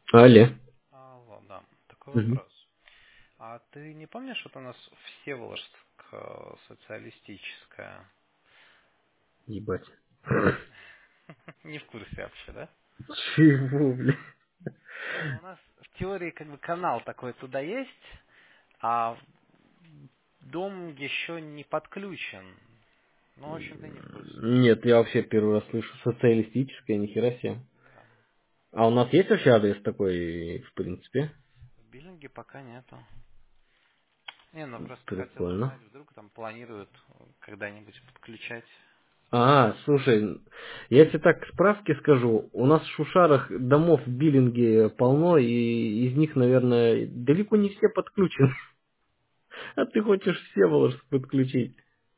Алле. Алло, да. Такой Мгм. вопрос. А ты не помнишь, вот у нас Всеволожск социалистическая? Ебать. Не в курсе вообще, да? Чего, бля? Ну, у нас в теории как бы канал такой туда есть, а дом еще не подключен. Ну, в общем, ты не в курсе. Нет, я вообще первый раз слышу социалистическое, нихера себе. Да. А у нас есть вообще адрес такой, в принципе? В Биллинге пока нету. Не, ну просто хотел Прикольно. узнать, вдруг там планируют когда-нибудь подключать. А, слушай, я тебе так справки скажу. У нас в Шушарах домов в Биллинге полно, и из них, наверное, далеко не все подключены. А ты хочешь все Волжск подключить?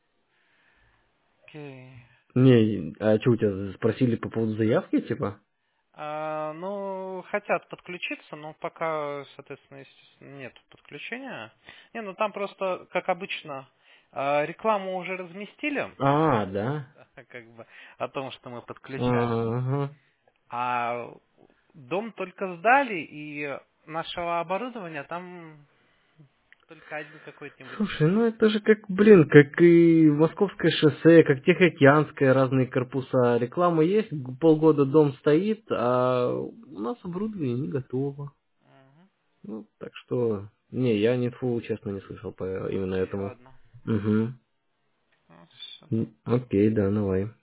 Окей. Не, а что у тебя спросили по поводу заявки, типа? Ну, хотят подключиться, но пока, соответственно, естественно, нет подключения. Не, ну там просто, как обычно, рекламу уже разместили, А, да. как бы, о том, что мы подключаемся. Ага. А дом только сдали, и нашего оборудования там только один какой-нибудь. Слушай, ну это же как, блин, как и Московское шоссе, как Тихоокеанское, разные корпуса. Реклама есть, полгода дом стоит, а у нас оборудование не готово. Мгм. Ну, так что, не, я нифу, честно, не слышал по именно Окей, этому. ладно. Угу. Ну, всё. Окей, да, давай.